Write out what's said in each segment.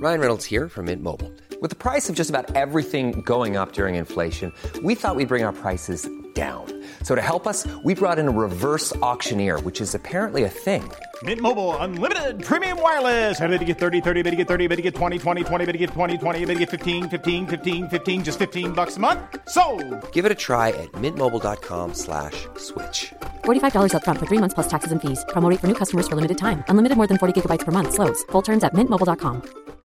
Ryan Reynolds here from Mint Mobile. With the price of just about everything going up during inflation, we thought we'd bring our prices down. So to help us, we brought in a reverse auctioneer, which is apparently a thing. Mint Mobile Unlimited Premium Wireless. How to get 30, 30, bit to get 30, bit to get 20, 20, 20, bit to get 20, 20, bit to get 15, 15, 15, 15, just $15 a month? Sold! Give it a try at mintmobile.com/switch. $45 up front for 3 months plus taxes and fees. Promo rate for new customers for limited time. Unlimited more than 40 gigabytes per month. Slows full terms at mintmobile.com.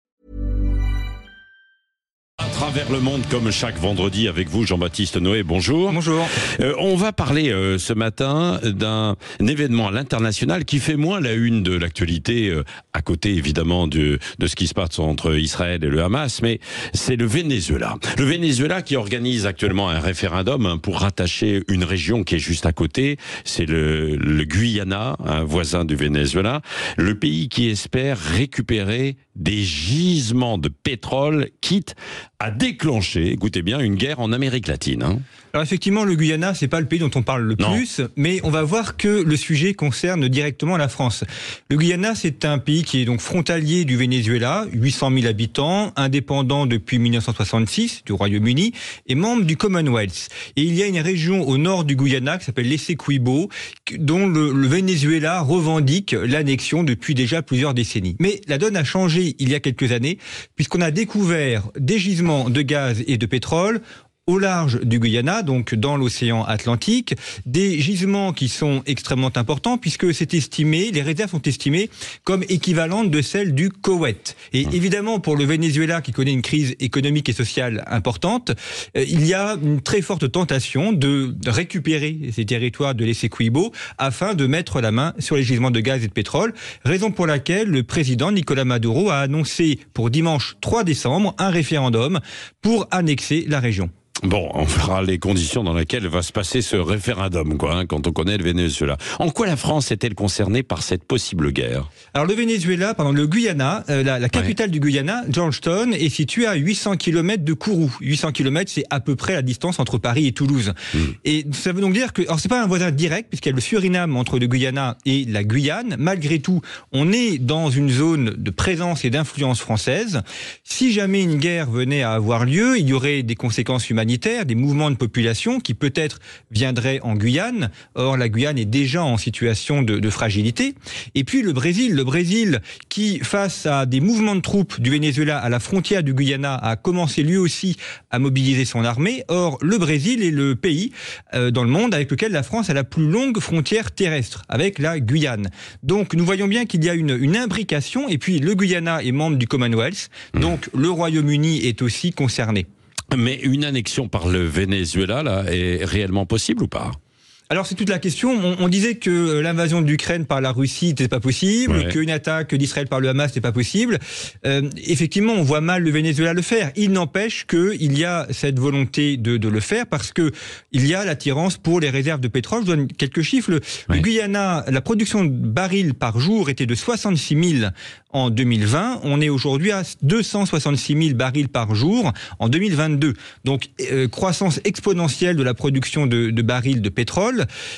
À travers le monde, comme chaque vendredi, avec vous, Jean-Baptiste Noé, bonjour. Bonjour. On va parler ce matin d'un événement à l'international qui fait moins la une de l'actualité, à côté évidemment de ce qui se passe entre Israël et le Hamas, mais c'est le Venezuela. Le Venezuela qui organise actuellement un référendum pour rattacher une région qui est juste à côté, c'est le Guyana, un voisin du Venezuela, le pays qui espère récupérer des gisements de pétrole, quitte à déclencher, écoutez bien, une guerre en Amérique latine. Alors effectivement, le Guyana, c'est pas le pays dont on parle le plus, mais on va voir que le sujet concerne directement la France. Le Guyana, c'est un pays qui est donc frontalier du Venezuela, 800 000 habitants, indépendant depuis 1966 du Royaume-Uni et membre du Commonwealth. Et il y a une région au nord du Guyana qui s'appelle l'Essequibo, dont le Venezuela revendique l'annexion depuis déjà plusieurs décennies. Mais la donne a changé il y a quelques années, puisqu'on a découvert des gisements de gaz et de pétrole au large du Guyana, donc dans l'océan Atlantique, des gisements qui sont extrêmement importants puisque c'est estimé, les réserves sont estimées comme équivalentes de celles du Koweït. Et évidemment, pour le Venezuela qui connaît une crise économique et sociale importante, il y a une très forte tentation de récupérer ces territoires de l'Essequibo afin de mettre la main sur les gisements de gaz et de pétrole, raison pour laquelle le président Nicolás Maduro a annoncé pour dimanche 3 décembre un référendum pour annexer la région. Bon, on verra les conditions dans lesquelles va se passer ce référendum, quand on connaît le Venezuela. En quoi la France est-elle concernée par cette possible guerre ? Alors le Venezuela, le Guyana, la capitale du Guyana, Georgetown, est située à 800 km de Kourou. 800 km, c'est à peu près la distance entre Paris et Toulouse. Et ça veut donc dire que, alors c'est pas un voisin direct, puisqu'il y a le Suriname entre le Guyana et la Guyane. Malgré tout, on est dans une zone de présence et d'influence française. Si jamais une guerre venait à avoir lieu, il y aurait des conséquences humanitaires, des mouvements de population qui peut-être viendraient en Guyane. Or, la Guyane est déjà en situation de fragilité. Et puis le Brésil qui, face à des mouvements de troupes du Venezuela à la frontière du Guyana, a commencé lui aussi à mobiliser son armée. Or, le Brésil est le pays dans le monde avec lequel la France a la plus longue frontière terrestre, avec la Guyane. Donc, nous voyons bien qu'il y a une imbrication. Et puis, le Guyana est membre du Commonwealth. Donc, le Royaume-Uni est aussi concerné. Mais une annexion par le Venezuela, là, est réellement possible ou pas ? Alors c'est toute la question. On disait que l'invasion de l'Ukraine par la Russie n'était pas possible, qu'une attaque d'Israël par le Hamas n'était pas possible. Effectivement, on voit mal le Venezuela le faire. Il n'empêche qu'il y a cette volonté de le faire parce que il y a l'attirance pour les réserves de pétrole. Je donne quelques chiffres. Le Guyana, la production de barils par jour était de 66 000 en 2020. On est aujourd'hui à 266 000 barils par jour en 2022. Donc croissance exponentielle de la production de barils de pétrole.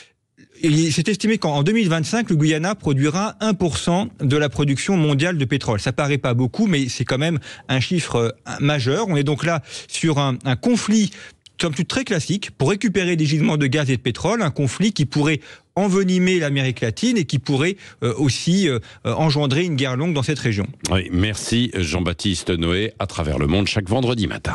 Il s'est estimé qu'en 2025, le Guyana produira 1% de la production mondiale de pétrole. Ça paraît pas beaucoup, mais c'est quand même un chiffre majeur. On est donc là sur un conflit somme toute très classique pour récupérer des gisements de gaz et de pétrole, un conflit qui pourrait envenimer l'Amérique latine et qui pourrait aussi engendrer une guerre longue dans cette région. Oui, merci Jean-Baptiste Noé, à travers le monde chaque vendredi matin.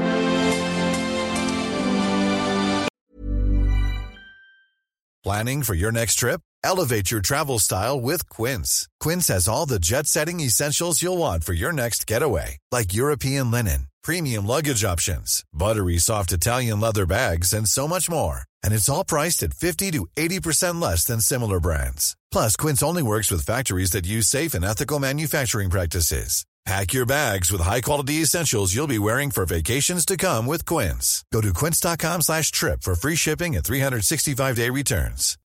Planning for your next trip? Elevate your travel style with Quince. Quince has all the jet-setting essentials you'll want for your next getaway, like European linen, premium luggage options, buttery soft Italian leather bags, and so much more. And it's all priced at 50 to 80% less than similar brands. Plus, Quince only works with factories that use safe and ethical manufacturing practices. Pack your bags with high-quality essentials you'll be wearing for vacations to come with Quince. Go to quince.com/trip for free shipping and 365-day returns.